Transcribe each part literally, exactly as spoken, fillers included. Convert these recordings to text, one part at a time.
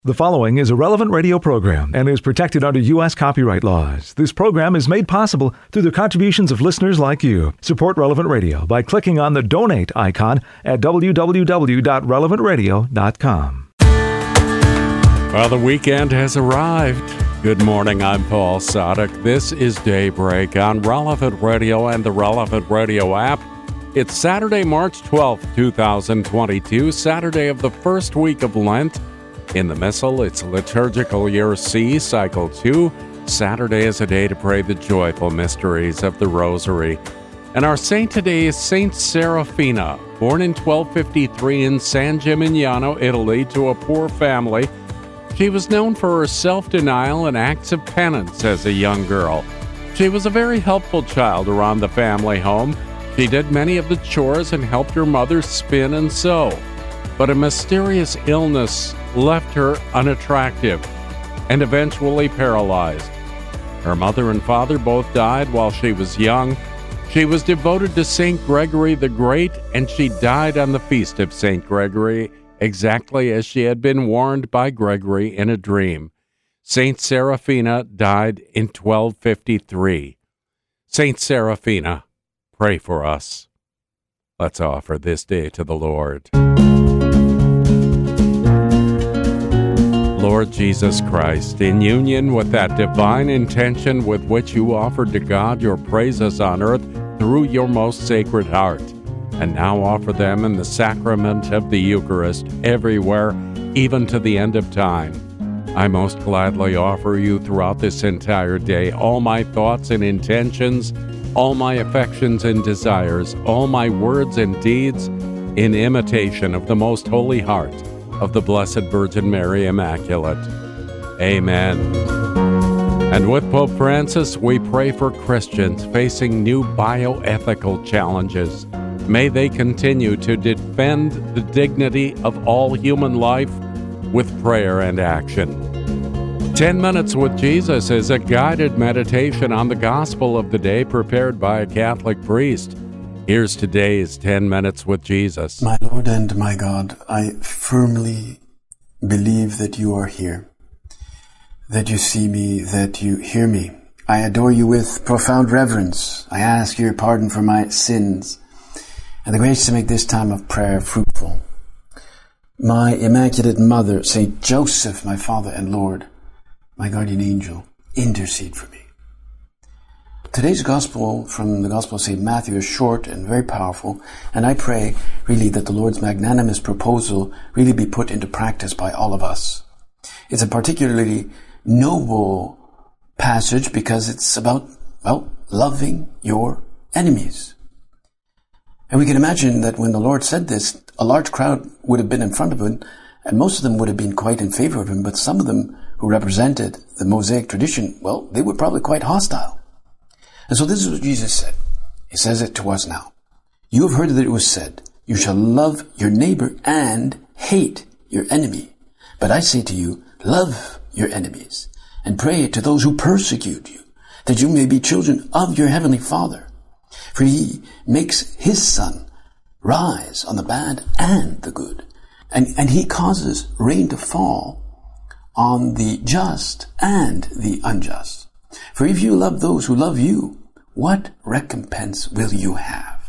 The following is a Relevant Radio program and is protected under U S copyright laws. This program is made possible through the contributions of listeners like you. Support Relevant Radio by clicking on the donate icon at w w w dot relevant radio dot com. Well, the weekend has arrived. Good morning, I'm Paul Sadek. This is Daybreak on Relevant Radio and the Relevant Radio app. It's Saturday, March twelfth, twenty twenty-two, Saturday of the first week of Lent. In the Missal, it's Liturgical Year C, Cycle two. Saturday is a day to pray the joyful mysteries of the Rosary. And our saint today is Saint Serafina, born in twelve fifty-three in San Gimignano, Italy, to a poor family. She was known for her self-denial and acts of penance as a young girl. She was a very helpful child around the family home. She did many of the chores and helped her mother spin and sew. But a mysterious illness left her unattractive and eventually paralyzed. Her mother and father both died while she was young. She was devoted to Saint Gregory the Great, and she died on the feast of Saint Gregory, exactly as she had been warned by Gregory in a dream. Saint Serafina died in twelve fifty-three. Saint Serafina, pray for us. Let's offer this day to the Lord. Lord Jesus Christ, in union with that divine intention with which you offered to God your praises on earth through your most sacred heart, and now offer them in the sacrament of the Eucharist everywhere, even to the end of time, I most gladly offer you throughout this entire day all my thoughts and intentions, all my affections and desires, all my words and deeds, in imitation of the most holy heart of the Blessed Virgin Mary Immaculate. Amen. And with Pope Francis, we pray for Christians facing new bioethical challenges. May they continue to defend the dignity of all human life with prayer and action. Ten Minutes with Jesus is a guided meditation on the gospel of the day prepared by a Catholic priest. Here's today's Ten Minutes with Jesus. My Lord and my God, I firmly believe that you are here, that you see me, that you hear me. I adore you with profound reverence. I ask your pardon for my sins and the grace to make this time of prayer fruitful. My Immaculate Mother, Saint Joseph, my Father and Lord, my guardian angel, intercede for me. Today's gospel from the Gospel of Saint Matthew is short and very powerful, and I pray really that the Lord's magnanimous proposal really be put into practice by all of us. It's a particularly noble passage because it's about, well, loving your enemies. And we can imagine that when the Lord said this, a large crowd would have been in front of him, and most of them would have been quite in favor of him, but some of them who represented the Mosaic tradition, well, they were probably quite hostile. And so this is what Jesus said. He says it to us now. You have heard that it was said, you shall love your neighbor and hate your enemy. But I say to you, love your enemies and pray to those who persecute you, that you may be children of your heavenly Father. For he makes his sun rise on the bad and the good, and, and he causes rain to fall on the just and the unjust. For if you love those who love you, what recompense will you have?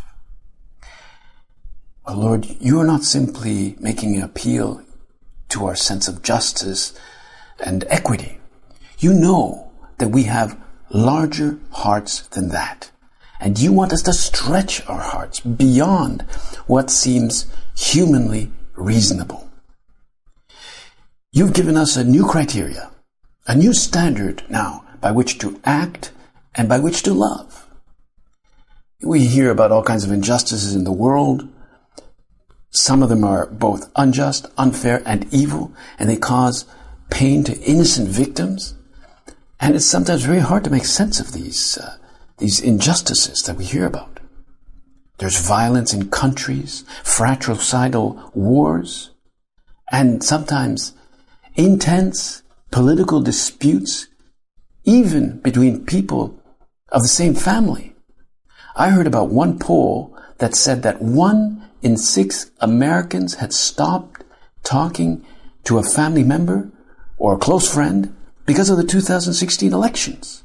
Well, Lord, you are not simply making an appeal to our sense of justice and equity. You know that we have larger hearts than that. And you want us to stretch our hearts beyond what seems humanly reasonable. You've given us a new criteria, a new standard now by which to act and by which to love. We hear about all kinds of injustices in the world. Some of them are both unjust, unfair, and evil, and they cause pain to innocent victims. And it's sometimes very hard to make sense of these, uh, these injustices that we hear about. There's violence in countries, fratricidal wars, and sometimes intense political disputes, even between people of the same family. I heard about one poll that said that one in six Americans had stopped talking to a family member or a close friend because of the two thousand sixteen elections.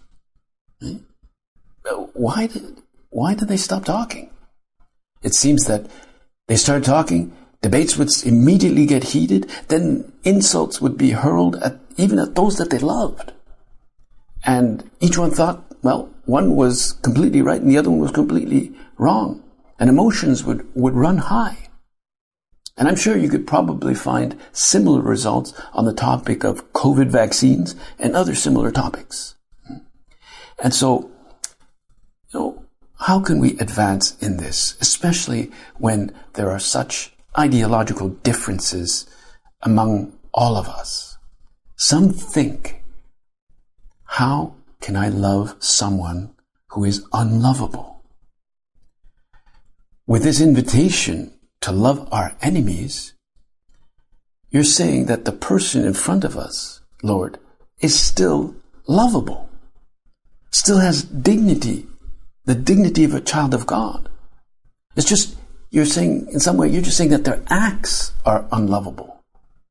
Why did, why did they stop talking? It seems that they started talking, debates would immediately get heated, then insults would be hurled at even at those that they loved. And each one thought, well, one was completely right and the other one was completely wrong. And emotions would, would run high. And I'm sure you could probably find similar results on the topic of COVID vaccines and other similar topics. And so, you know, how can we advance in this, especially when there are such ideological differences among all of us? Some think, how can I love someone who is unlovable? With this invitation to love our enemies, you're saying that the person in front of us, Lord, is still lovable, still has dignity, the dignity of a child of God. It's just, you're saying, in some way, you're just saying that their acts are unlovable.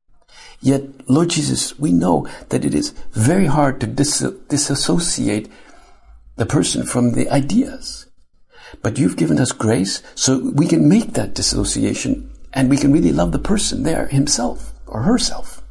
Yet, Lord Jesus, we know that it is very hard to dis- disassociate the person from the ideas. But you've given us grace so we can make that dissociation and we can really love the person there himself or herself.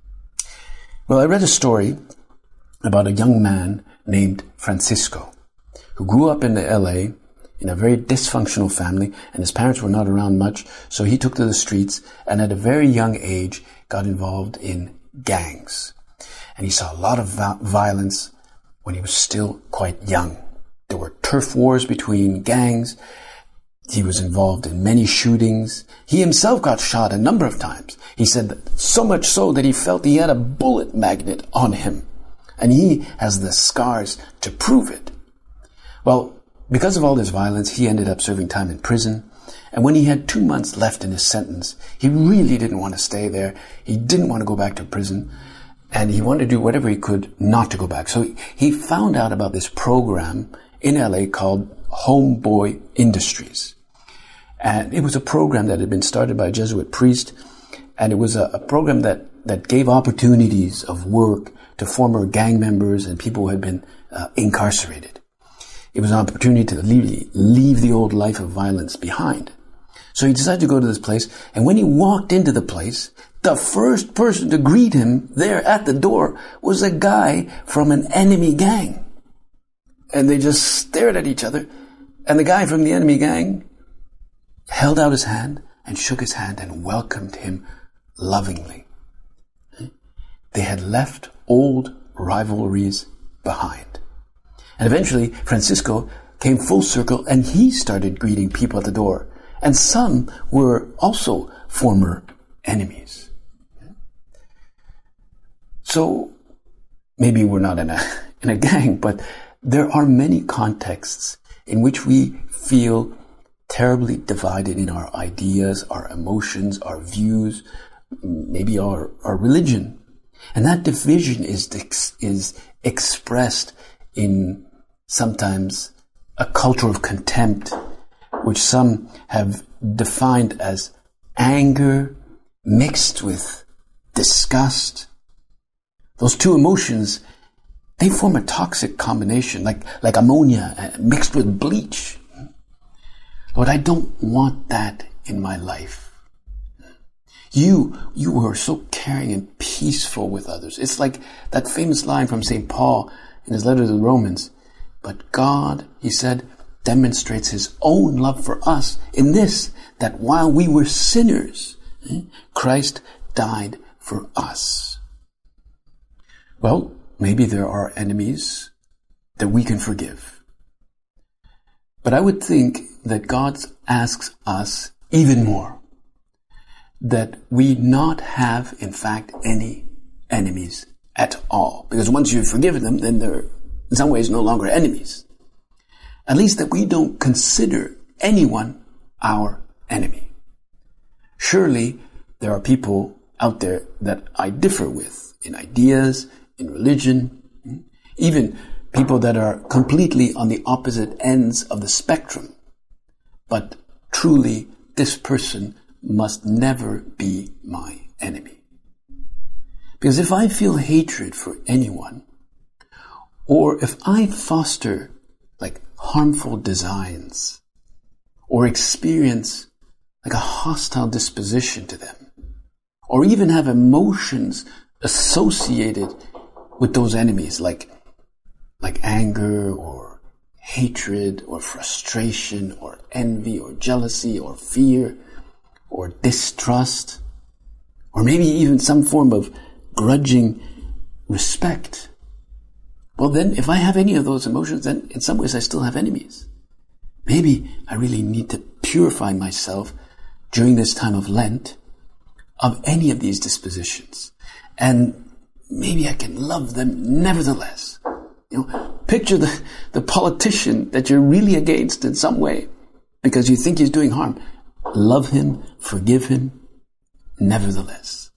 Well, I read a story about a young man named Francisco who grew up in the L A in a very dysfunctional family, and his parents were not around much, so he took to the streets and at a very young age got involved in gangs. And he saw a lot of va- violence when he was still quite young. There were turf wars between gangs. He was involved in many shootings. He himself got shot a number of times. He said that so much so that he felt he had a bullet magnet on him. And he has the scars to prove it. Well, because of all this violence, he ended up serving time in prison. And when he had two months left in his sentence, he really didn't want to stay there. He didn't want to go back to prison. And he wanted to do whatever he could not to go back. So he found out about this program in L A called Homeboy Industries. And it was a program that had been started by a Jesuit priest. And it was a, a program that, that gave opportunities of work to former gang members and people who had been uh, incarcerated. It was an opportunity to leave, leave the old life of violence behind. So he decided to go to this place. And when he walked into the place, the first person to greet him there at the door was a guy from an enemy gang. And they just stared at each other. And the guy from the enemy gang held out his hand and shook his hand and welcomed him lovingly. They had left old rivalries behind. And eventually, Francisco came full circle and he started greeting people at the door. And some were also former enemies. So, maybe we're not in a, in a gang, but there are many contexts in which we feel terribly divided in our ideas, our emotions, our views, maybe our, our religion. And that division is, is expressed in sometimes a culture of contempt, which some have defined as anger mixed with disgust. Those two emotions, they form a toxic combination, like, like ammonia mixed with bleach. Lord, I don't want that in my life. You, you are so caring and peaceful with others. It's like that famous line from Saint Paul in his letter to the Romans. But God, he said, demonstrates his own love for us in this, that while we were sinners, Christ died for us. Well, maybe there are enemies that we can forgive. But I would think that God asks us even more, that we not have, in fact, any enemies at all. Because once you've forgiven them, then they're in some ways no longer enemies. At least that we don't consider anyone our enemy. Surely there are people out there that I differ with in ideas, in religion, even people that are completely on the opposite ends of the spectrum. But truly, this person must never be my enemy. Because if I feel hatred for anyone, or if I foster like harmful designs, or experience like a hostile disposition to them, or even have emotions associated with those enemies, like, like anger or hatred or frustration or envy or jealousy or fear or distrust, or maybe even some form of grudging respect. Well, then if I have any of those emotions, then in some ways I still have enemies. Maybe I really need to purify myself during this time of Lent of any of these dispositions. And maybe I can love them nevertheless. You know, picture the, the politician that you're really against in some way because you think he's doing harm. Love him, forgive him, nevertheless.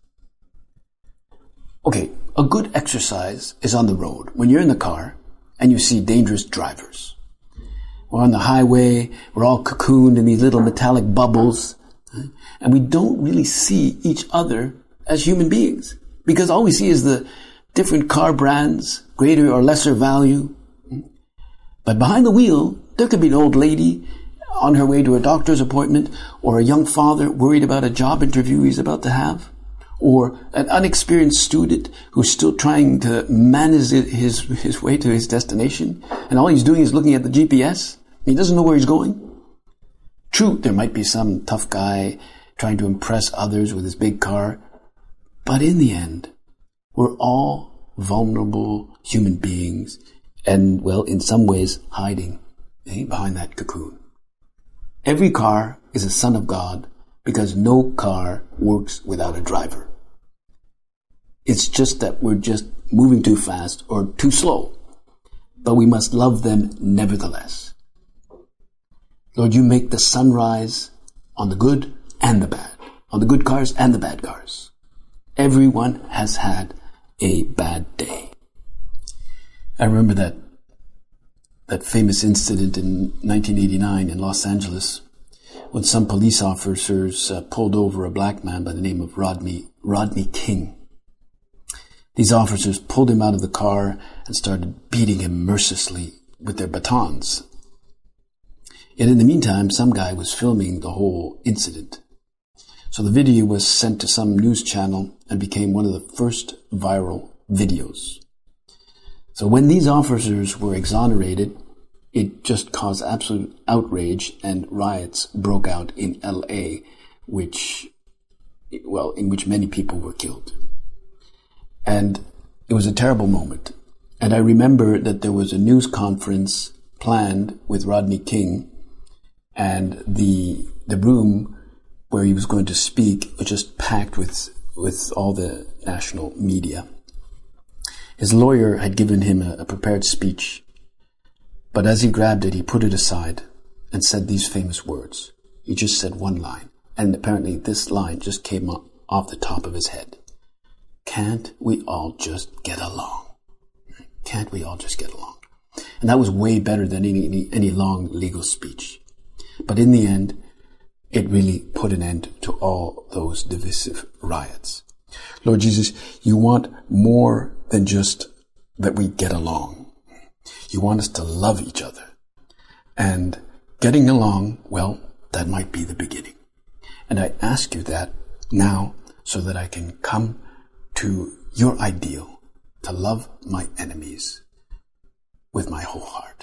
Okay, a good exercise is on the road. When you're in the car and you see dangerous drivers. We're on the highway, we're all cocooned in these little metallic bubbles, and we don't really see each other as human beings because all we see is the different car brands, greater or lesser value. But behind the wheel, there could be an old lady on her way to a doctor's appointment, or a young father worried about a job interview he's about to have, or an unexperienced student who's still trying to manage his, his way to his destination, and all he's doing is looking at the G P S. He doesn't know where he's going. True, there might be some tough guy trying to impress others with his big car, but in the end, we're all vulnerable human beings and, well, in some ways, hiding eh, behind that cocoon. Every car is a son of God because no car works without a driver. It's just that we're just moving too fast or too slow, but we must love them nevertheless. Lord, you make the sun rise on the good and the bad, on the good cars and the bad cars. Everyone has had a bad day. I remember that that famous incident in nineteen eighty-nine in Los Angeles when some police officers uh, pulled over a black man by the name of Rodney, Rodney King. These officers pulled him out of the car and started beating him mercilessly with their batons. Yet in the meantime, some guy was filming the whole incident. So the video was sent to some news channel and became one of the first viral videos. So when these officers were exonerated, it just caused absolute outrage and riots broke out in L A, which, well, in which many people were killed. And it was a terrible moment. And I remember that there was a news conference planned with Rodney King, and the the room where he was going to speak was just packed with with all the national media. His lawyer had given him a, a prepared speech, but as he grabbed it, he put it aside and said these famous words. He just said one line, and apparently this line just came up off the top of his head. Can't we all just get along? Can't we all just get along? And that was way better than any, any, any long legal speech. But in the end, it really put an end to all those divisive riots. Lord Jesus, you want more than just that we get along. You want us to love each other. And getting along, well, that might be the beginning. And I ask you that now so that I can come to your ideal, to love my enemies with my whole heart.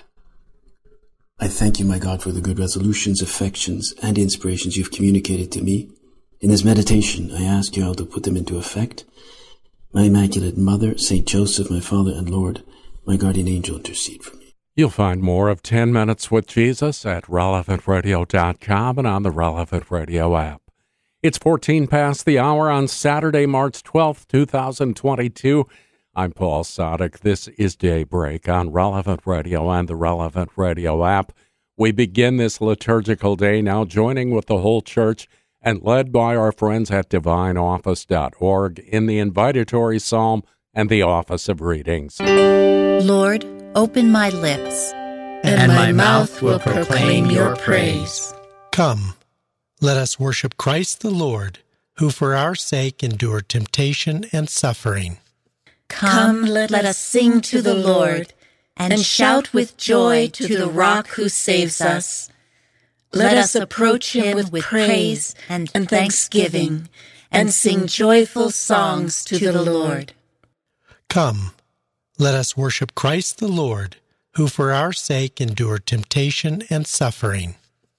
I thank you, my God, for the good resolutions, affections, and inspirations you've communicated to me. In this meditation, I ask you how to put them into effect. My Immaculate Mother, Saint Joseph, my Father and Lord, my guardian angel, intercede for me. You'll find more of ten minutes with Jesus at relevant radio dot com and on the Relevant Radio app. It's fourteen past the hour on Saturday, March twelfth, twenty twenty-two. I'm Paul Sadek. This is Daybreak on Relevant Radio and the Relevant Radio app. We begin this liturgical day now joining with the whole church and led by our friends at divine office dot org in the invitatory psalm and the office of readings. Lord, open my lips, and, and my mouth will proclaim your praise. Come, let us worship Christ the Lord. who for our sake endured temptation and suffering. Come, let us sing to the Lord, and shout with joy to the rock who saves us. Let us approach him with praise and thanksgiving, and sing joyful songs to the Lord. Come, let us worship Christ the Lord, who for our sake endured temptation and suffering.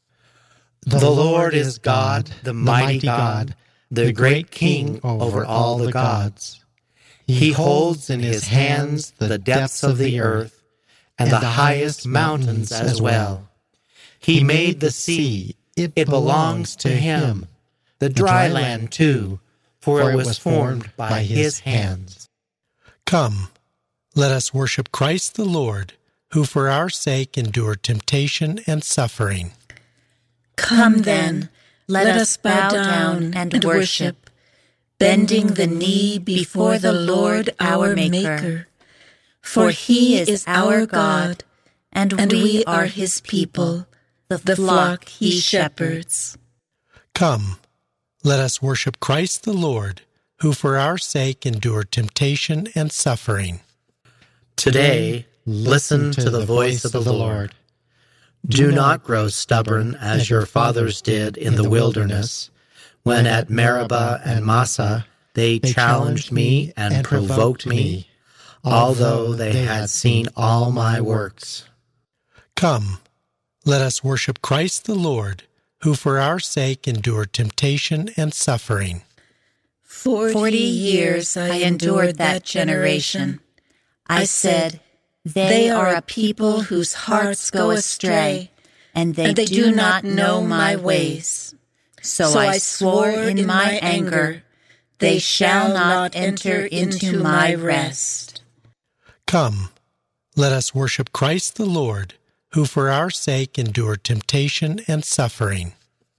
The Lord is God, the mighty God, the great King over all the gods. He holds in his hands the depths of the earth, and the highest mountains as well. He made the sea, it belongs to him, the dry land too, for it was formed by his hands. Come, let us worship Christ the Lord, who for our sake endured temptation and suffering. Come then, let us bow down and worship, bending the knee before the Lord our Maker. For he is our God, and we are his people, the flock he shepherds. Come, let us worship Christ the Lord, who for our sake endured temptation and suffering. Today, listen to the voice of the Lord. Do not grow stubborn as your fathers did in the wilderness, when at Meribah and Massah they challenged me and provoked me, although they had seen all my works. Come, let us worship Christ the Lord, who for our sake endured temptation and suffering. Forty years I endured that generation. I said, they are a people whose hearts go astray, and they, and they do not know my ways. So, so I swore in my anger, they shall not enter into my rest. Come, let us worship Christ the Lord, who for our sake endured temptation and suffering.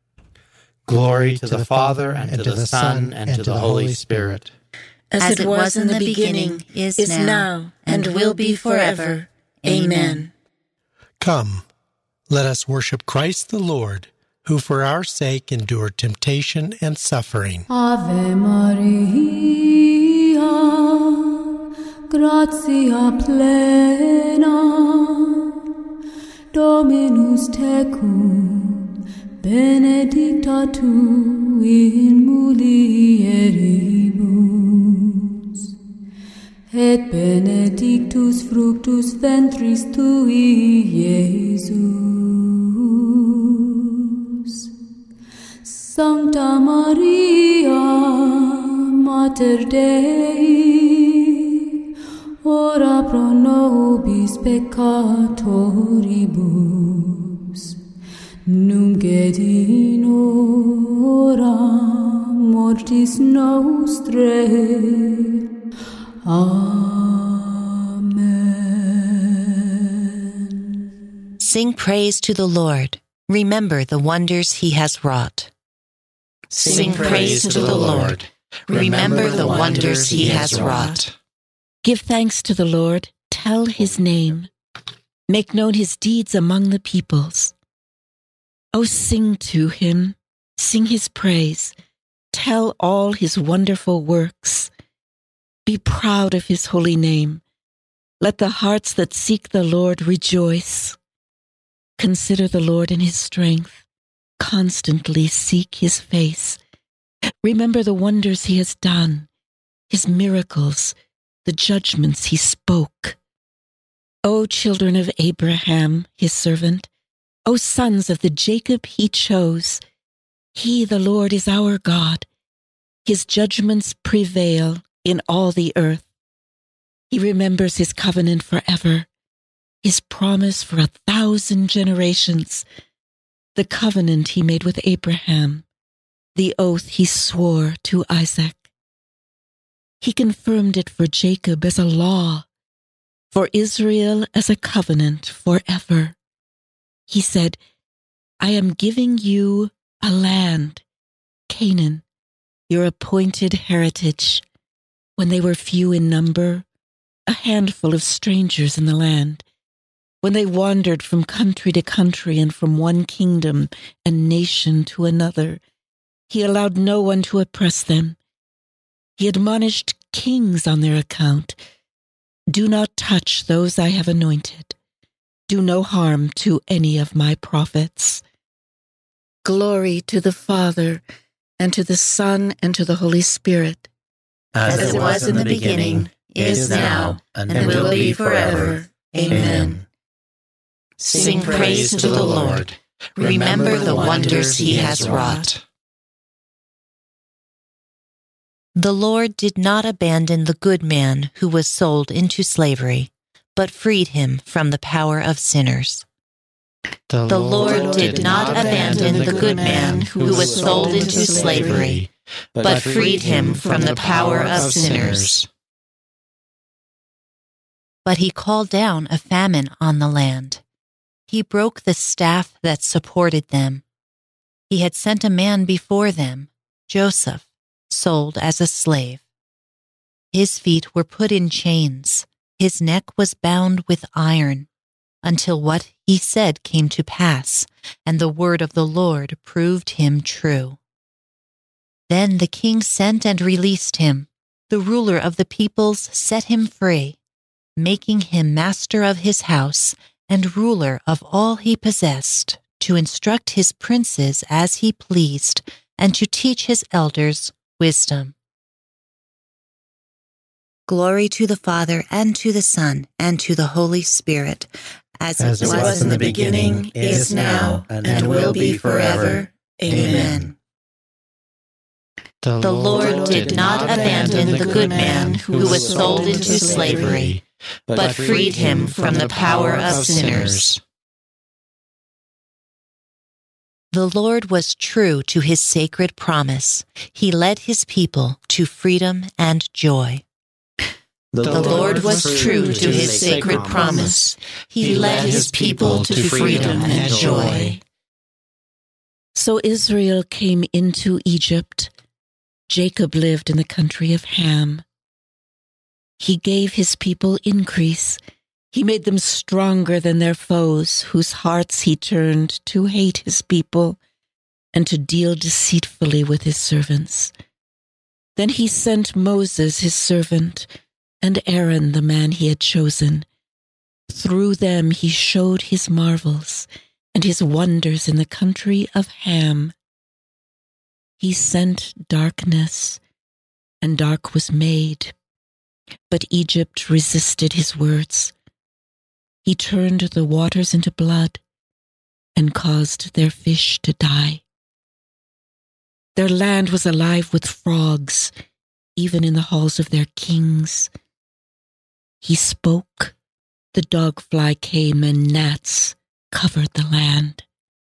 Glory to the Father, and to the Son, and to the Holy Spirit. As, As it was in the beginning, is, is now, and will be forever. Amen. Come, let us worship Christ the Lord, who for our sake endured temptation and suffering. Ave Maria, gratia plena, Dominus tecum, benedicta tu in mulieribus, et benedictus fructus ventris tui, Iesus. Sancta Maria, Mater Dei, ora pro nobis peccatoribus, nunc et in hora mortis nostrae. Amen. Sing praise to the Lord. Remember the wonders he has wrought. Sing praise to the Lord. Remember the wonders he has wrought. Give thanks to the Lord. Tell his name. Make known his deeds among the peoples. Oh, sing to him. Sing his praise. Tell all his wonderful works. Be proud of his holy name. Let the hearts that seek the Lord rejoice. Consider the Lord in his strength. Constantly seek his face. Remember the wonders he has done, his miracles, the judgments he spoke. O children of Abraham, his servant, O sons of the Jacob he chose, he, the Lord, is our God. His judgments prevail in all the earth. He remembers his covenant forever, his promise for a thousand generations, the covenant he made with Abraham, the oath he swore to Isaac. He confirmed it for Jacob as a law, for Israel as a covenant forever. He said, I am giving you a land, Canaan, your appointed heritage. When they were few in number, a handful of strangers in the land, when they wandered from country to country and from one kingdom and nation to another, He allowed no one to oppress them. He admonished kings on their account. Do not touch those I have anointed. Do no harm to any of my prophets. Glory to the Father, and to the Son, and to the Holy Spirit. As, As it was in the beginning, is now, and will be forever. Amen. Sing praise to the Lord. Remember the wonders he has wrought. The Lord did not abandon the good man who was sold into slavery, but freed him from the power of sinners. The, The Lord did not abandon the good man who was sold into slavery, but freed him from the power of sinners. But he called down a famine on the land. He broke the staff that supported them. He had sent a man before them, Joseph, sold as a slave. His feet were put in chains. His neck was bound with iron, until what he said came to pass, and the word of the Lord proved him true. Then the king sent and released him. The ruler of the peoples set him free, making him master of his house and ruler of all he possessed, to instruct his princes as he pleased, and to teach his elders wisdom. Glory to the Father, and to the Son, and to the Holy Spirit, as, As it was in the beginning, is now, and will be forever. Amen. The The Lord did not abandon the good man who was sold into slavery, but freed him from the power of sinners. The Lord was true to his sacred promise. He led his people to freedom and joy. The Lord was true to his sacred promise. He led his people to freedom and joy. So Israel came into Egypt. Jacob lived in the country of Ham. He gave his people increase. He made them stronger than their foes, whose hearts he turned to hate his people and to deal deceitfully with his servants. Then he sent Moses, his servant, and Aaron, the man he had chosen. Through them he showed his marvels and his wonders in the country of Ham. He sent darkness, and dark was made, but Egypt resisted his words. He turned the waters into blood and caused their fish to die. Their land was alive with frogs, even in the halls of their kings. He spoke, the dogfly came, and gnats covered the land.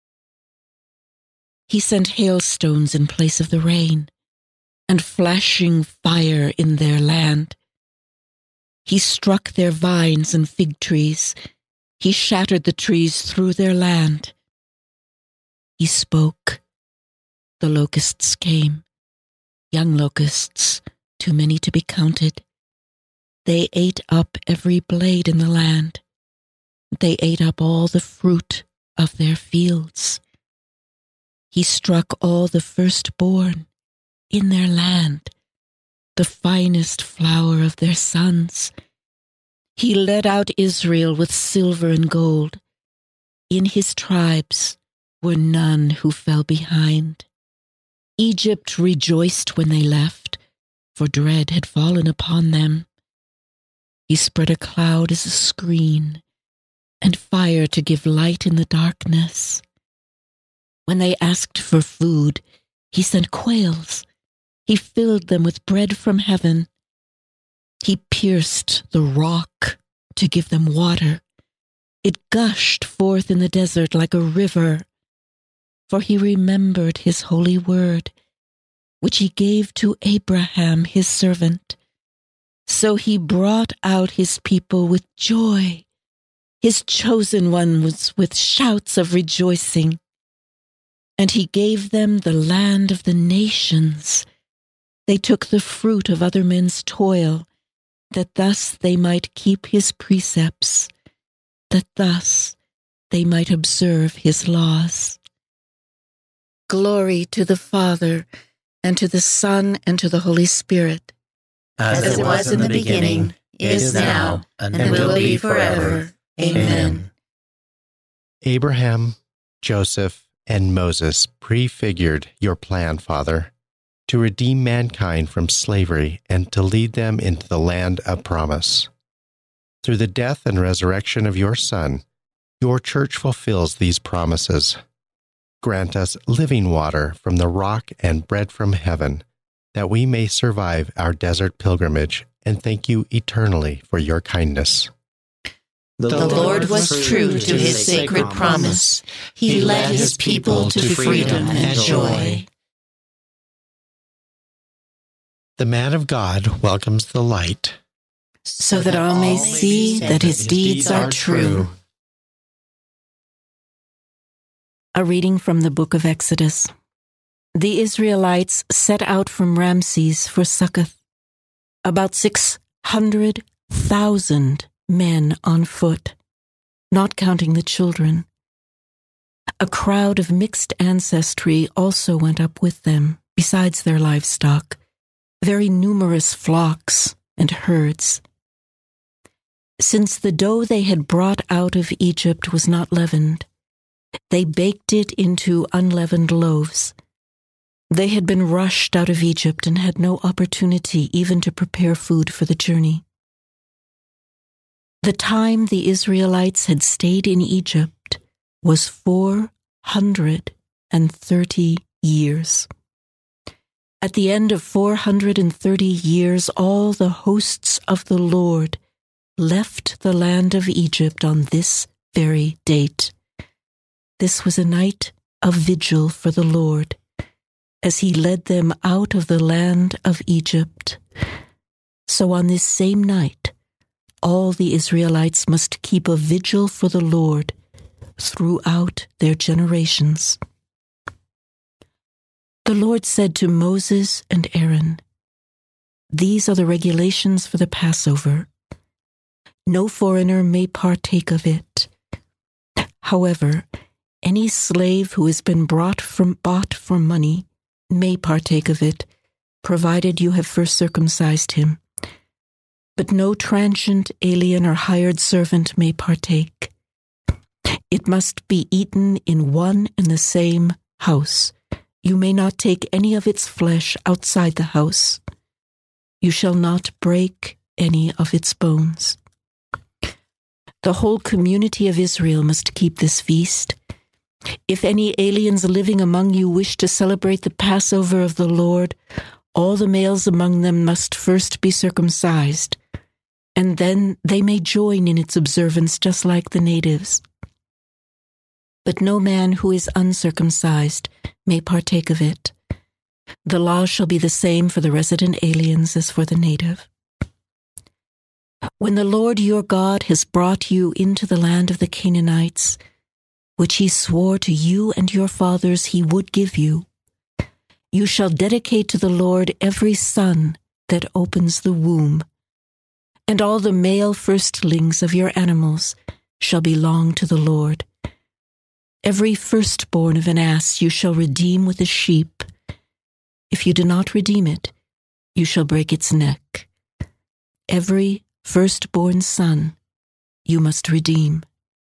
He sent hailstones in place of the rain, and flashing fire in their land. He struck their vines and fig trees. He shattered the trees through their land. He spoke. The locusts came, young locusts, too many to be counted. They ate up every blade in the land. They ate up all the fruit of their fields. He struck all the firstborn in their land, the finest flower of their sons. He led out Israel with silver and gold. In his tribes were none who fell behind. Egypt rejoiced when they left, for dread had fallen upon them. He spread a cloud as a screen, and fire to give light in the darkness. When they asked for food, he sent quails. He filled them with bread from heaven. He pierced the rock to give them water. It gushed forth in the desert like a river, for he remembered his holy word, which he gave to Abraham his servant. So he brought out his people with joy, his chosen ones with shouts of rejoicing. And he gave them the land of the nations. They took the fruit of other men's toil, that thus they might keep his precepts, that thus they might observe his laws. Glory to the Father, and to the Son, and to the Holy Spirit. As, As it was in the beginning, is now, and will be forever. Amen. Abraham, Joseph, and Moses prefigured your plan, Father, to redeem mankind from slavery and to lead them into the land of promise. Through the death and resurrection of your Son, your church fulfills these promises. Grant us living water from the rock and bread from heaven, that we may survive our desert pilgrimage and thank you eternally for your kindness. The, the Lord was true to his sacred promise. He led his people to freedom and joy. The man of God welcomes the light, so that all may see that his deeds are true. A reading from the book of Exodus. The Israelites set out from Ramses for Succoth, about six hundred thousand men on foot, not counting the children. A crowd of mixed ancestry also went up with them, besides their livestock, very numerous flocks and herds. Since the dough they had brought out of Egypt was not leavened, they baked it into unleavened loaves. They had been rushed out of Egypt and had no opportunity even to prepare food for the journey. The time the Israelites had stayed in Egypt was four hundred thirty years. At the end of four hundred thirty years, all the hosts of the Lord left the land of Egypt on this very date. This was a night of vigil for the Lord, as he led them out of the land of Egypt. So on this same night, all the Israelites must keep a vigil for the Lord throughout their generations. The Lord said to Moses and Aaron, "These are the regulations for the Passover. No foreigner may partake of it. However, any slave who has been brought from, bought for money may partake of it, provided you have first circumcised him. But no transient alien or hired servant may partake. It must be eaten in one and the same house. You may not take any of its flesh outside the house. You shall not break any of its bones." The whole community of Israel must keep this feast. If any aliens living among you wish to celebrate the Passover of the Lord, all the males among them must first be circumcised, and then they may join in its observance just like the natives. But no man who is uncircumcised may partake of it. The law shall be the same for the resident aliens as for the native. When the Lord your God has brought you into the land of the Canaanites, which he swore to you and your fathers he would give you, you shall dedicate to the Lord every son that opens the womb, and all the male firstlings of your animals shall belong to the Lord. Every firstborn of an ass you shall redeem with a sheep. If you do not redeem it, you shall break its neck. Every firstborn son you must redeem.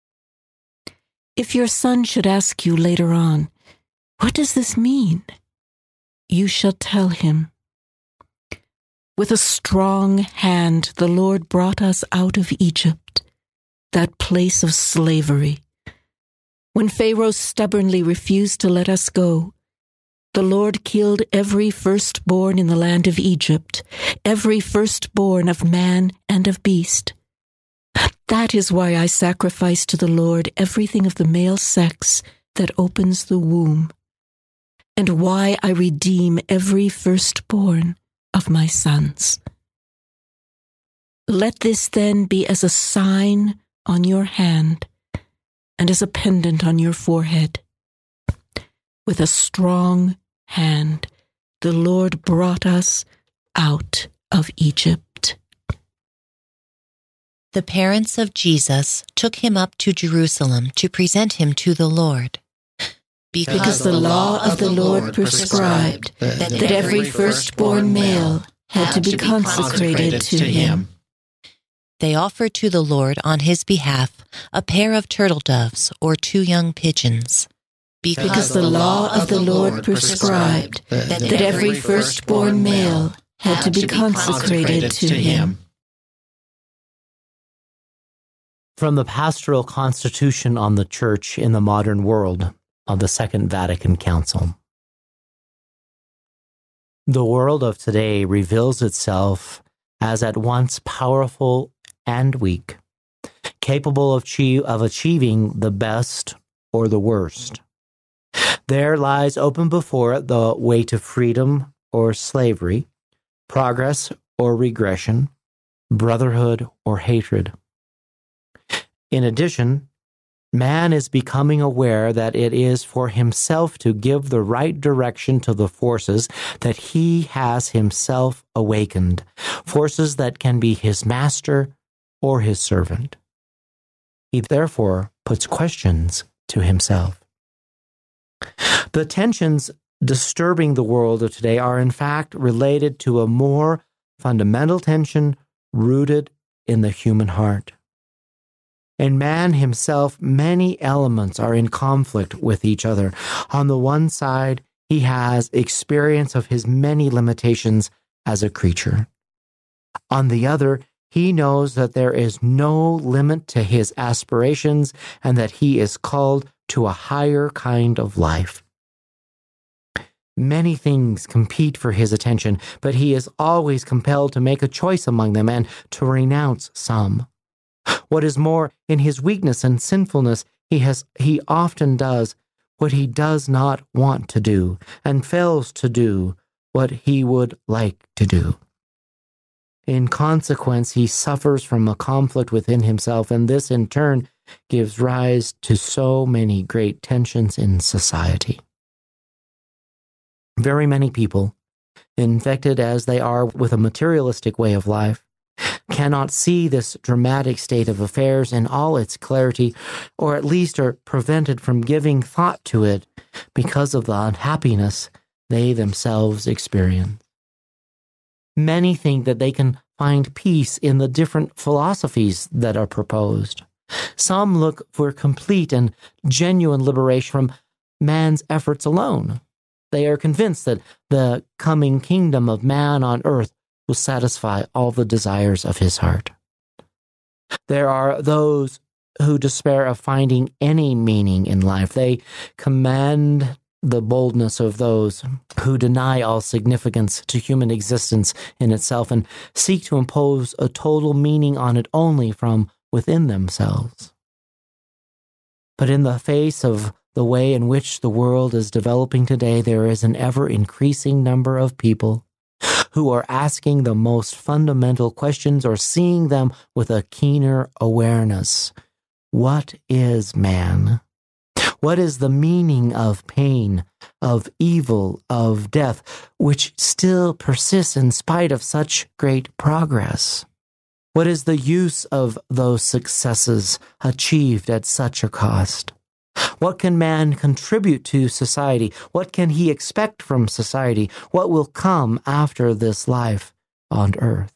If your son should ask you later on, "What does this mean?" you shall tell him, "With a strong hand the Lord brought us out of Egypt, that place of slavery. When Pharaoh stubbornly refused to let us go, the Lord killed every firstborn in the land of Egypt, every firstborn of man and of beast. That is why I sacrifice to the Lord everything of the male sex that opens the womb, and why I redeem every firstborn of my sons. Let this then be as a sign on your hand and as a pendant on your forehead. With a strong hand, the Lord brought us out of Egypt." The parents of Jesus took him up to Jerusalem to present him to the Lord. Because the law of the Lord prescribed that every firstborn male had to be consecrated to him. They offered to the Lord on his behalf a pair of turtle doves or two young pigeons. Because the law of the Lord prescribed that every firstborn male had to be consecrated to him. From the Pastoral Constitution on the Church in the Modern World of the Second Vatican Council. The world of today reveals itself as at once powerful and weak, capable of, achieve, of achieving the best or the worst. There lies open before it the way to freedom or slavery, progress or regression, brotherhood or hatred. In addition, man is becoming aware that it is for himself to give the right direction to the forces that he has himself awakened, forces that can be his master or his servant. He therefore puts questions to himself. The tensions disturbing the world of today are in fact related to a more fundamental tension rooted in the human heart. In man himself, many elements are in conflict with each other. On the one side, he has experience of his many limitations as a creature. On the other, he knows that there is no limit to his aspirations and that he is called to a higher kind of life. Many things compete for his attention, but he is always compelled to make a choice among them and to renounce some. What is more, in his weakness and sinfulness, he has he often does what he does not want to do, and fails to do what he would like to do. In consequence, he suffers from a conflict within himself, and this in turn gives rise to so many great tensions in society. Very many people, infected as they are with a materialistic way of life, cannot see this dramatic state of affairs in all its clarity, or at least are prevented from giving thought to it because of the unhappiness they themselves experience. Many think that they can find peace in the different philosophies that are proposed. Some look for complete and genuine liberation from man's efforts alone. They are convinced that the coming kingdom of man on earth will satisfy all the desires of his heart. There are those who despair of finding any meaning in life. They commend the boldness of those who deny all significance to human existence in itself and seek to impose a total meaning on it only from within themselves. But in the face of the way in which the world is developing today, there is an ever-increasing number of people who are asking the most fundamental questions or seeing them with a keener awareness. What is man? What is the meaning of pain, of evil, of death, which still persists in spite of such great progress? What is the use of those successes achieved at such a cost? What can man contribute to society? What can he expect from society? What will come after this life on earth?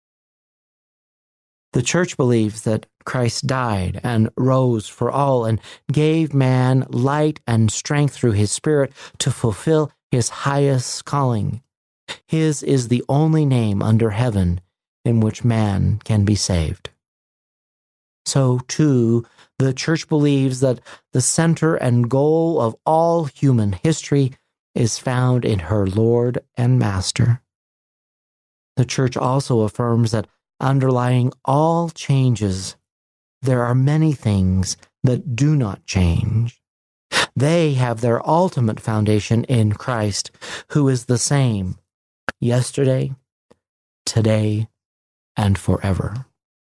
The Church believes that Christ died and rose for all and gave man light and strength through his Spirit to fulfill his highest calling. His is the only name under heaven in which man can be saved. So, too, the Church believes that the center and goal of all human history is found in her Lord and Master. The Church also affirms that underlying all changes, there are many things that do not change. They have their ultimate foundation in Christ, who is the same yesterday, today, and forever.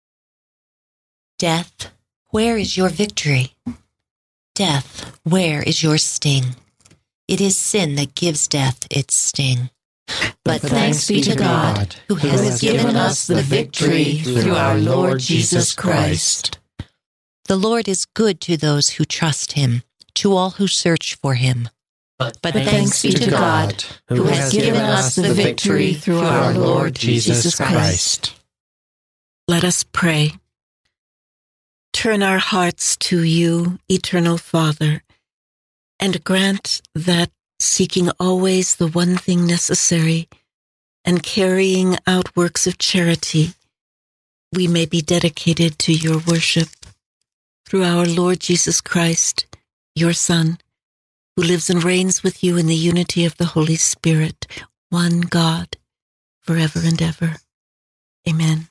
Death, where is your victory? Death, where is your sting? It is sin that gives death its sting. But, but thanks be to God, who has, who has given us the victory through our Lord Jesus Christ. The Lord is good to those who trust him, to all who search for him. But, but thanks, thanks be to God, God who has given us the victory through our Lord Jesus Christ. Let us pray. Turn our hearts to you, eternal Father, and grant that, seeking always the one thing necessary and carrying out works of charity, we may be dedicated to your worship through our Lord Jesus Christ, your Son, who lives and reigns with you in the unity of the Holy Spirit, one God, forever and ever. Amen.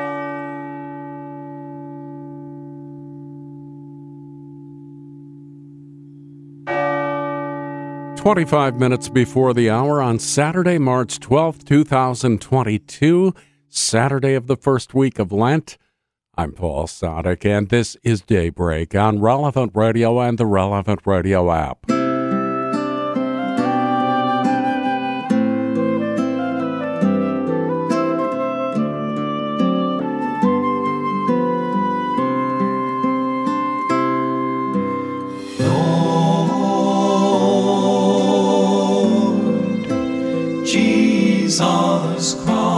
twenty-five minutes before the hour on Saturday, March twelfth, twenty twenty-two, Saturday of the first week of Lent. I'm Paul Sadek, and this is Daybreak on Relevant Radio and the Relevant Radio app. Jesus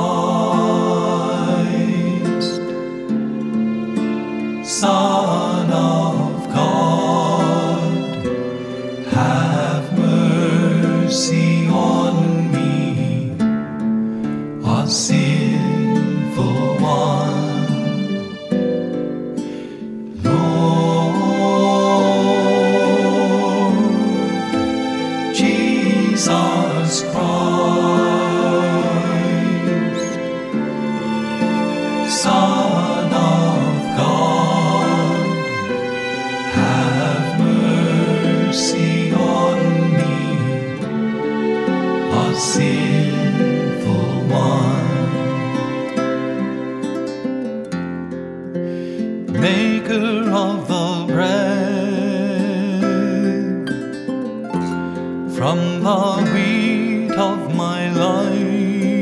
Christ, Son of God, have mercy on me, a sinful one. Lord Jesus Christ, Son of God, have mercy on me, a sinful one. Maker of the bread, from the wheat of my life,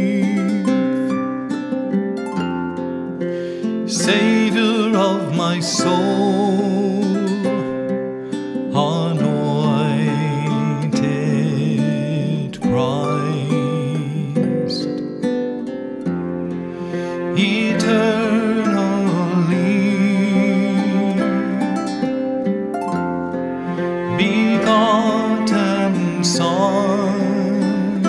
Savior of my soul, anointed Christ, eternally begotten Son,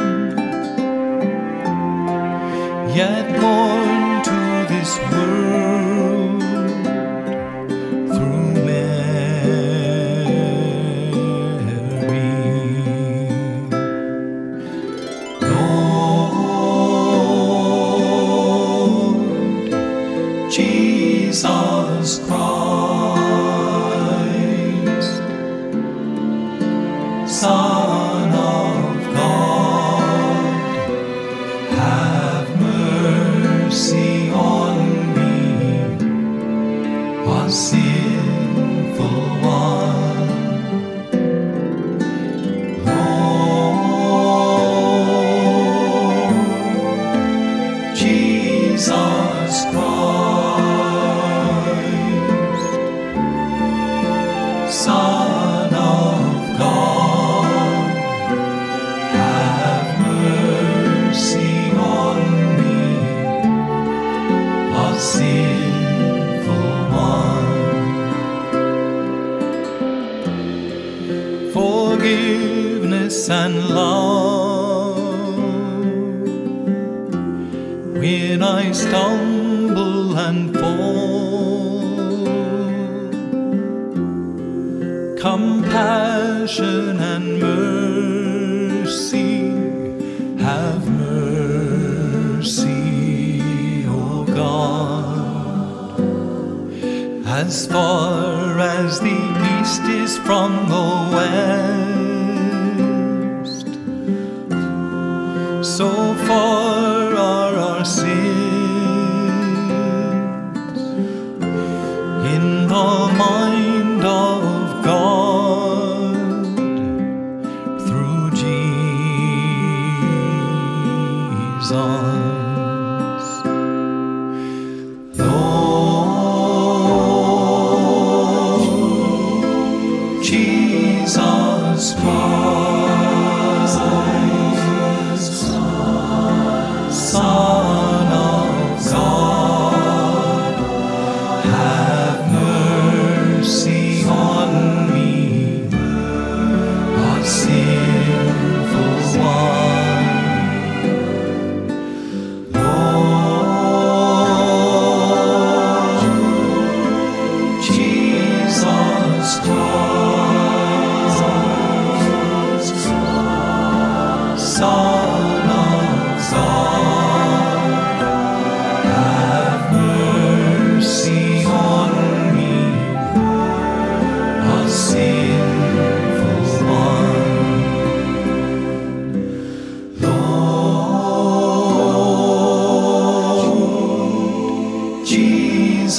yet born to this world through Mary. Lord Jesus Christ, Son of God, have mercy on me, a sinful one. Lord Jesus Christ, Son of God, have mercy on me, a sinful one. Forgiveness and love, when I stumble and fall, compassion and mercy, have mercy, O God. As far as the east is from the west, so far are our sins in the mind of God through Jesus. Lord Jesus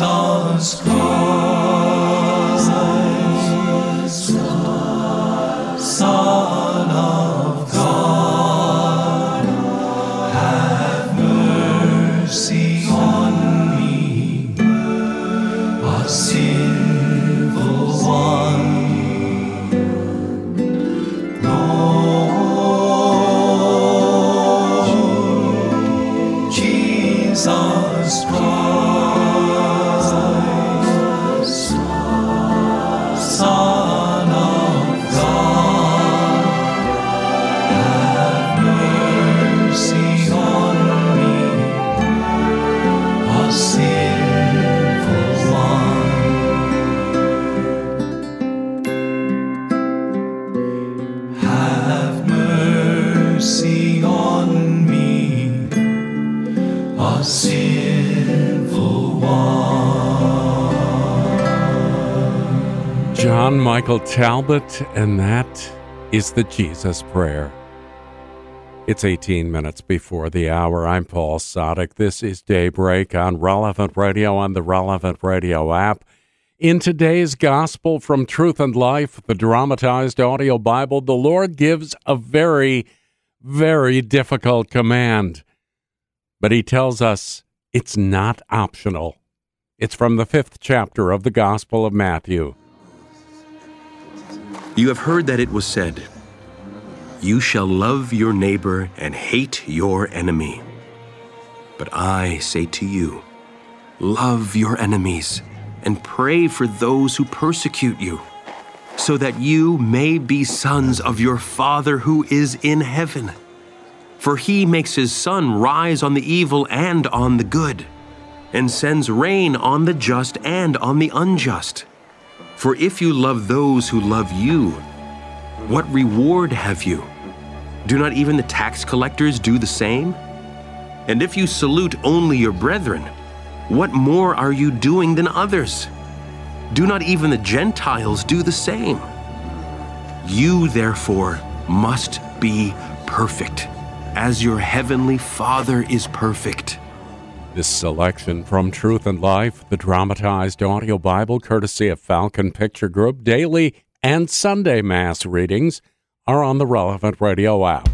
Jesus Christ, Son of God, have mercy on me, a sinful one. Lord Jesus Christ, Son of God, have mercy on me, a sinful one. Have mercy on me, a sinful one. John Michael Talbot, and that is the Jesus Prayer. It's eighteen minutes before the hour. I'm Paul Sadek. This is Daybreak on Relevant Radio on the Relevant Radio app. In today's Gospel from Truth and Life, the dramatized audio Bible, the Lord gives a very, very difficult command. But he tells us it's not optional. It's from the fifth chapter of the Gospel of Matthew. You have heard that it was said, "You shall love your neighbor and hate your enemy." But I say to you, love your enemies and pray for those who persecute you, so that you may be sons of your Father who is in heaven. For he makes his sun rise on the evil and on the good, and sends rain on the just and on the unjust. For if you love those who love you, what reward have you? Do not even the tax collectors do the same? And if you salute only your brethren, what more are you doing than others? Do not even the Gentiles do the same? You, therefore, must be perfect, as your heavenly Father is perfect. This selection from Truth and Life, the dramatized audio Bible, courtesy of Falcon Picture Group, daily and Sunday Mass readings are on the Relevant Radio app.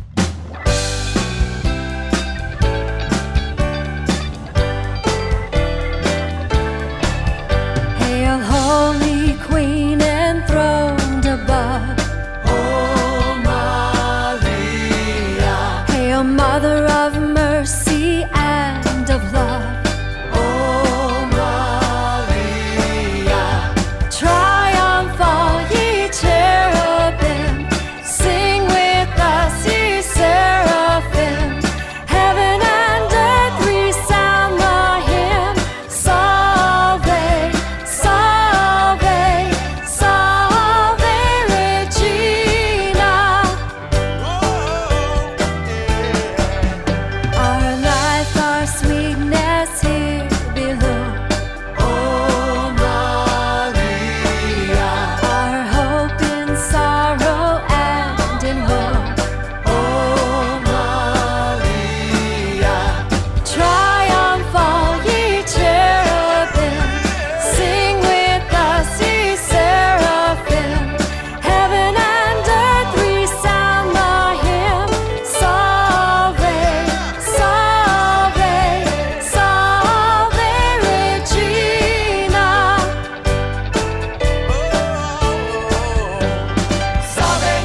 Hail, Holy Queen, enthroned above. Oh, Maria. Hail, Mother of mercy and of love. Oh, Maria. Triumph all ye cherubim. Sing with us, ye seraphim. Heaven and earth resound the hymn. Salve, salve, salve Regina. Our life, our sweetness here below. Oh, Maria. Our hope in sorrow and in woe. Oh, Maria. Triumph all ye cherubim. Sing with us, ye seraphim. Heaven and earth resound the hymn. Salve, salve, salve Regina. Salve.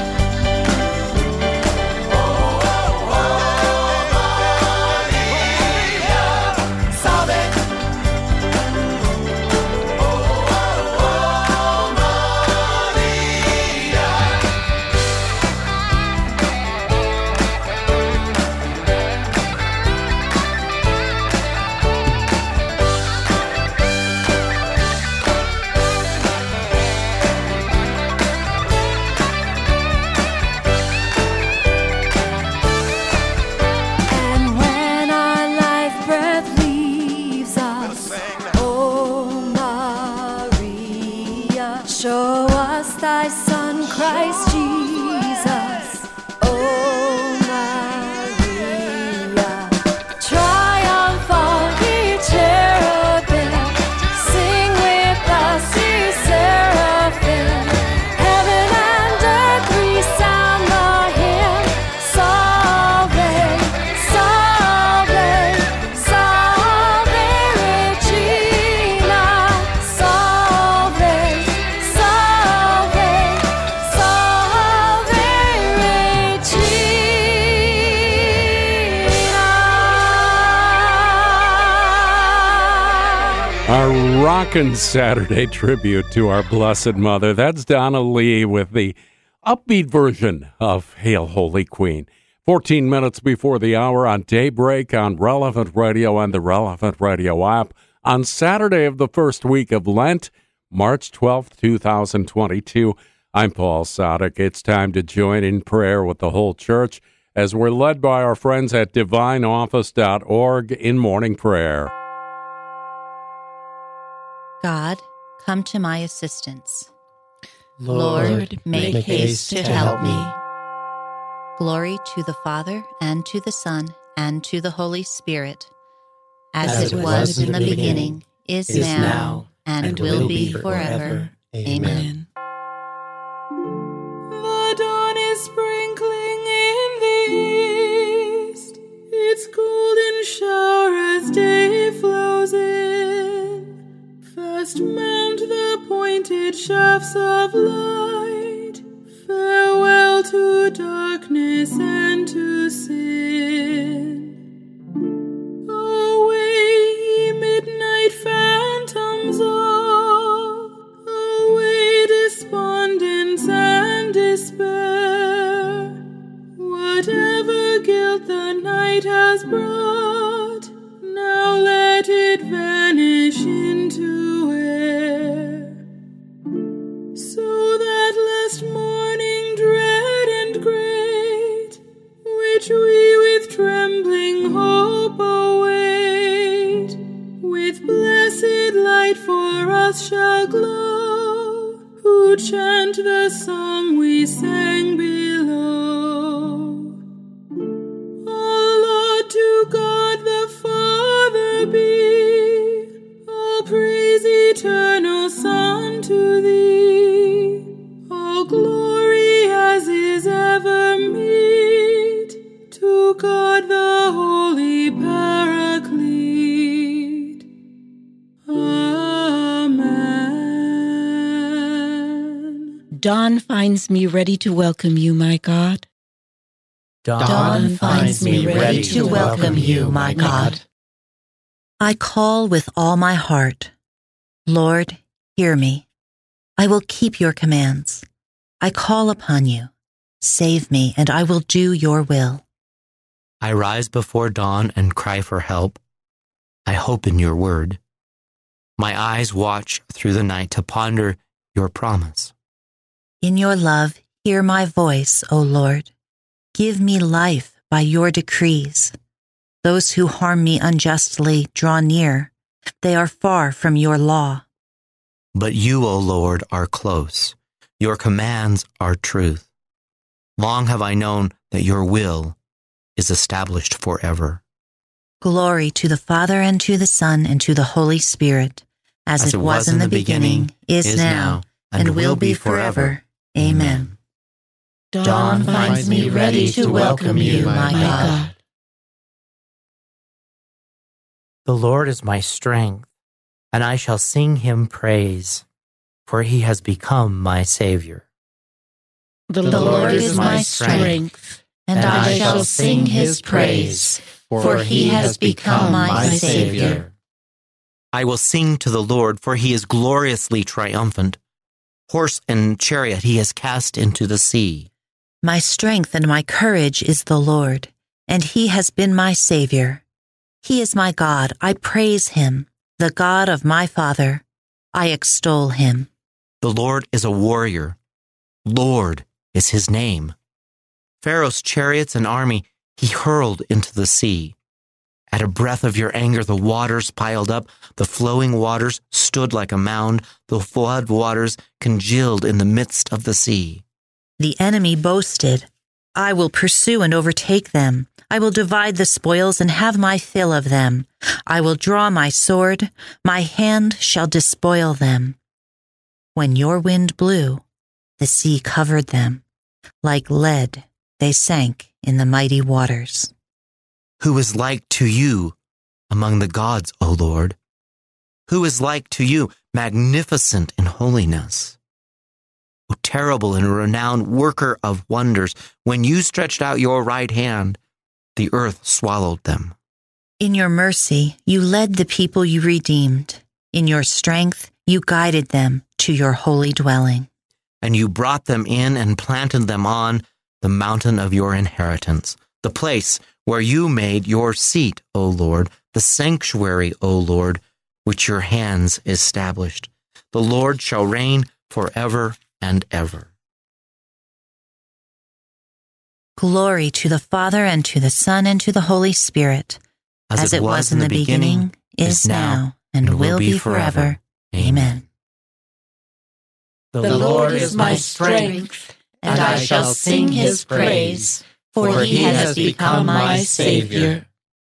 And when our life breath leaves us, oh Maria, show us thy Son, Christ Jesus. Oh Maria, triumph all ye cherubim. Our rockin' Saturday tribute to our Blessed Mother. That's Donna Lee with the upbeat version of Hail Holy Queen. fourteen minutes before the hour on Daybreak on Relevant Radio and the Relevant Radio app on Saturday of the first week of Lent, March twelfth, twenty twenty-two. I'm Paul Sadek. It's time to join in prayer with the whole church as we're led by our friends at divine office dot org in morning prayer. God, come to my assistance. Lord, Lord, make, make haste to to help help me. Glory to the Father, and to the Son, and to the Holy Spirit, as, As it was in the beginning, is, is now, now, and, and will will be be forever. forever. Amen. The dawn is sprinkling in the east, its golden shower as day flows in. Fast mount the pointed shafts of light. Farewell to darkness and to sin. Away, ye midnight phantoms all. Away, despondence and despair. Whatever guilt the night has brought, now let it vanish into air. So that last morning dread and great, which we with trembling hope await, with blessed light for us shall glow, who chant the song we sang below. All laud to God the Father be, all praise eternal Son to thee, all glory as is ever meet, to God the Holy Paraclete. Amen. Dawn finds me ready to welcome you, my God. Dawn finds me ready to welcome you, my God. I call with all my heart. Lord, hear me. I will keep your commands. I call upon you. Save me, and I will do your will. I rise before dawn and cry for help. I hope in your word. My eyes watch through the night to ponder your promise. In your love, hear my voice, O Lord. Give me life by your decrees. Those who harm me unjustly draw near. They are far from your law. But you, O Lord, are close. Your commands are truth. Long have I known that your will is established forever. Glory to the Father, and to the Son, and to the Holy Spirit, as, as it was, was in the beginning, beginning is, is now, and, and will be forever. Amen. Dawn finds me ready to welcome you, my God. The Lord is my strength, and I shall sing him praise, for he has become my Savior. The, the Lord is my strength, and I shall sing his praise, for he has become my Savior. I will sing to the Lord, for he is gloriously triumphant. Horse and chariot he has cast into the sea. My strength and my courage is the Lord, and he has been my Savior. He is my God, I praise him, the God of my Father. I extol him. The Lord is a warrior. Lord is his name. Pharaoh's chariots and army he hurled into the sea. At a breath of your anger, the waters piled up, the flowing waters stood like a mound, the flood waters congealed in the midst of the sea. The enemy boasted, I will pursue and overtake them. I will divide the spoils and have my fill of them. I will draw my sword. My hand shall despoil them. When your wind blew, the sea covered them. Like lead, they sank in the mighty waters. Who is like to you among the gods, O Lord? Who is like to you, magnificent in holiness? O terrible and renowned worker of wonders, when you stretched out your right hand, the earth swallowed them. In your mercy, you led the people you redeemed. In your strength, you guided them to your holy dwelling. And you brought them in and planted them on the mountain of your inheritance, the place where you made your seat, O Lord, the sanctuary, O Lord, which your hands established. The Lord shall reign forever and ever. Glory to the Father, and to the Son, and to the Holy Spirit, as, as it was, was in the beginning, beginning is now, and, and will be forever. Amen. The, the Lord is my strength, and I shall sing his praise, for he has become my Savior.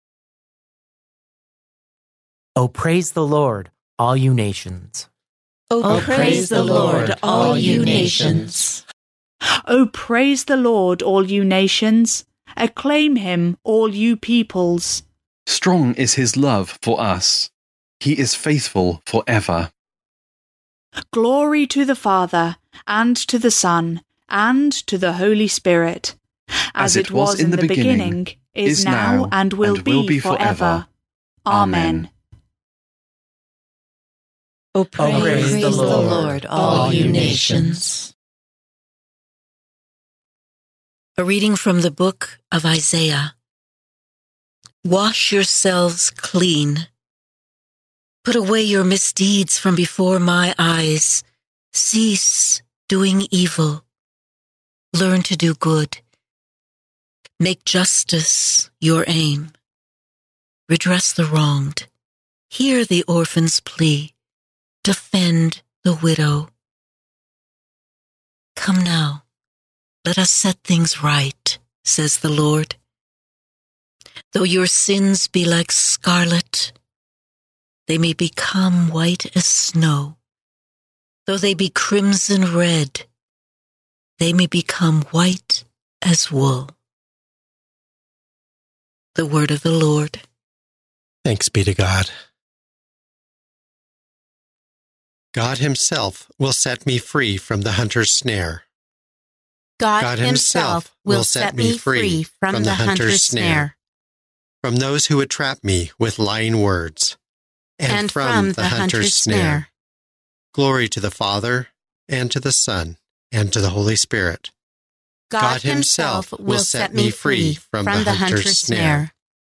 O praise the Lord, all you nations. O praise the Lord, all you nations. O praise the Lord, all you nations. Acclaim him, all you peoples. Strong is his love for us. He is faithful forever. Glory to the Father, and to the Son, and to the Holy Spirit, as, as it was in the beginning, is now, and will, and will be, be forever. forever. Amen. O praise, o praise the, Lord, the Lord, all you nations. A reading from the book of Isaiah. Wash yourselves clean. Put away your misdeeds from before my eyes. Cease doing evil. Learn to do good. Make justice your aim. Redress the wronged. Hear the orphan's plea. Defend the widow. Come now. Let us set things right, says the Lord. Though your sins be like scarlet, they may become white as snow. Though they be crimson red, they may become white as wool. The word of the Lord. Thanks be to God. God himself will set me free from the hunter's snare. God, God himself will set me free from, from the hunter's snare, from those who would trap me with lying words, and, and from, from the hunter's snare. Glory to the Father, and to the Son, and to the Holy Spirit. God, God himself will set me free from, from the hunter's snare.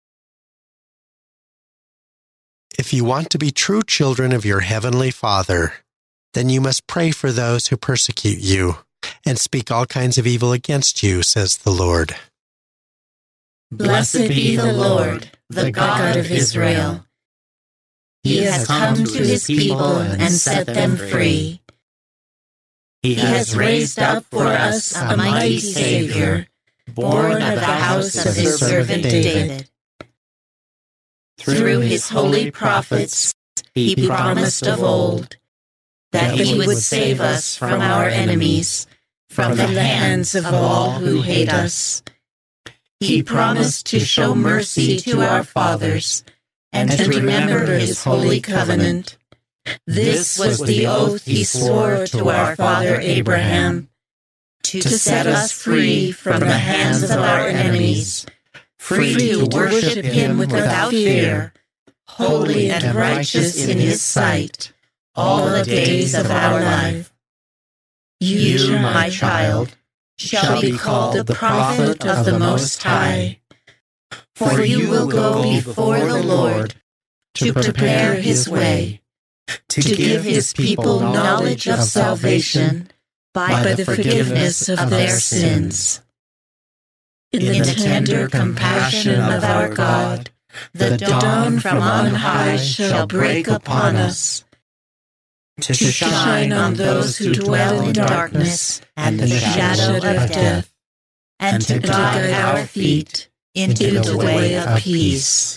If you want to be true children of your heavenly Father, then you must pray for those who persecute you and speak all kinds of evil against you, says the Lord. Blessed be the Lord, the God of Israel. He has come to his people and set them free. He has raised up for us a mighty Savior, born of the house of his servant David. Through his holy prophets, he promised of old that he would save us from our enemies, from the hands of all who hate us. He promised to show mercy to our fathers and to remember his holy covenant. This was the oath he swore to our father Abraham, to set us free from the hands of our enemies, free to worship him without fear, holy and righteous in his sight, all the days of our life. You, my child, shall be called the prophet of the Most High, for you will go before the Lord to prepare his way, to give his people knowledge of salvation by the forgiveness of their sins. In the tender compassion of our God, the dawn from on high shall break upon us, to shine on those who dwell in darkness and the shadow of death, and to guide our feet into the way of peace.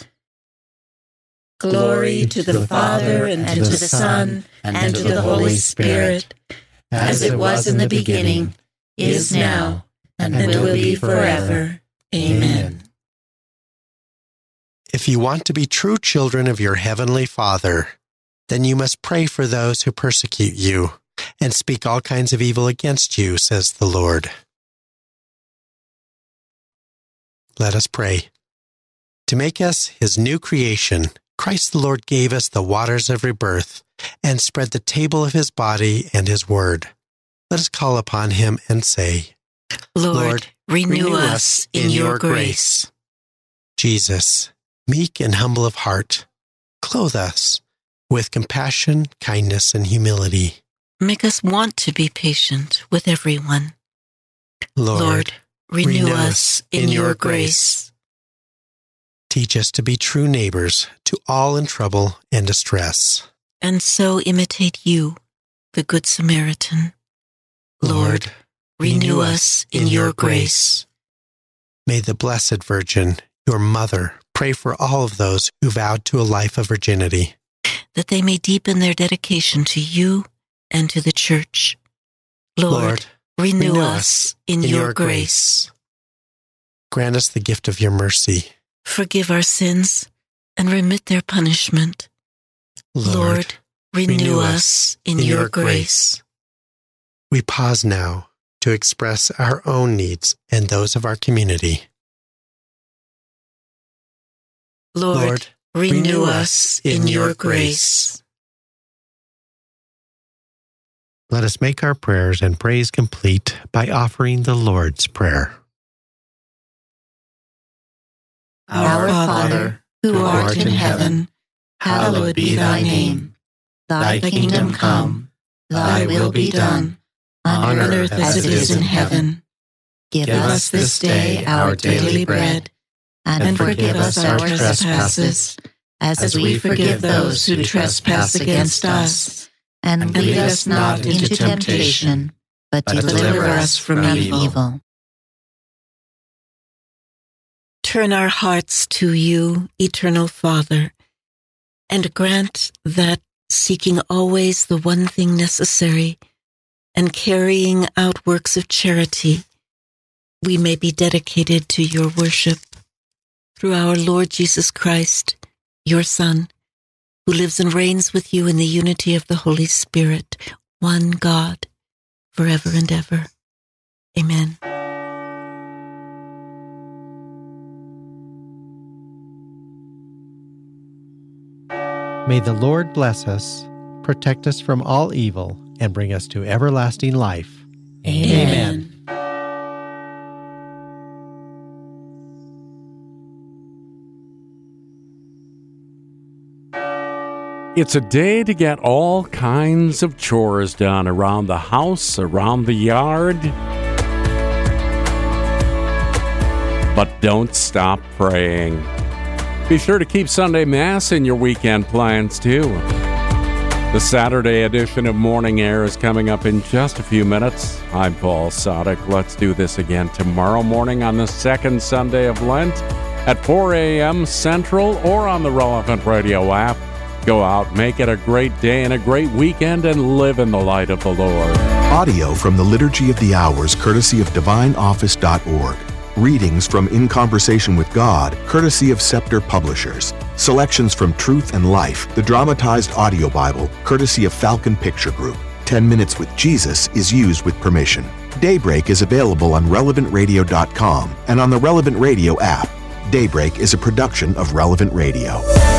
Glory to the Father, and to the Son, and to the Holy Spirit, as it was in the beginning, is now, and will be forever. Amen. If you want to be true children of your heavenly Father, then you must pray for those who persecute you and speak all kinds of evil against you, says the Lord. Let us pray. To make us his new creation, Christ the Lord gave us the waters of rebirth and spread the table of his body and his word. Let us call upon him and say, Lord, Lord renew, renew us in your grace. Jesus, meek and humble of heart, clothe us with compassion, kindness, and humility. Make us want to be patient with everyone. Lord, Lord renew, renew us in your grace. Teach us to be true neighbors to all in trouble and distress. And so imitate you, the Good Samaritan. Lord, renew us in your grace. May the Blessed Virgin, your mother, pray for all of those who vowed to a life of virginity, that they may deepen their dedication to you and to the Church. Lord, Lord renew, renew us in, in your, your grace. grace. Grant us the gift of your mercy. Forgive our sins and remit their punishment. Lord, Lord renew, renew us in, in your, your grace. grace. We pause now to express our own needs and those of our community. Lord, Lord renew us in your grace. Let us make our prayers and praise complete by offering the Lord's Prayer. Our Father, who art in heaven, hallowed be thy name. Thy kingdom come, thy will be done, on earth as it is in heaven. Give us this day our daily bread, and forgive us our trespasses, as we forgive those who trespass against us. And lead us not into temptation, but deliver us from evil. Turn our hearts to you, eternal Father, and grant that, seeking always the one thing necessary and carrying out works of charity, we may be dedicated to your worship through our Lord Jesus Christ, your Son, who lives and reigns with you in the unity of the Holy Spirit, one God, forever and ever. Amen. May the Lord bless us, protect us from all evil, and bring us to everlasting life. Amen. Amen. It's a day to get all kinds of chores done around the house, around the yard. But don't stop praying. Be sure to keep Sunday Mass in your weekend plans, too. The Saturday edition of Morning Air is coming up in just a few minutes. I'm Paul Sadek. Let's do this again tomorrow morning on the second Sunday of Lent at four a.m. Central or on the Relevant Radio app. Go out, make it a great day and a great weekend, and live in the light of the Lord. Audio from the Liturgy of the Hours, courtesy of divine office dot org. Readings from In Conversation with God, courtesy of Scepter Publishers. Selections from Truth and Life, the dramatized audio Bible, courtesy of Falcon Picture Group. Ten Minutes with Jesus is used with permission. Daybreak is available on relevant radio dot com and on the Relevant Radio app. Daybreak is a production of Relevant Radio.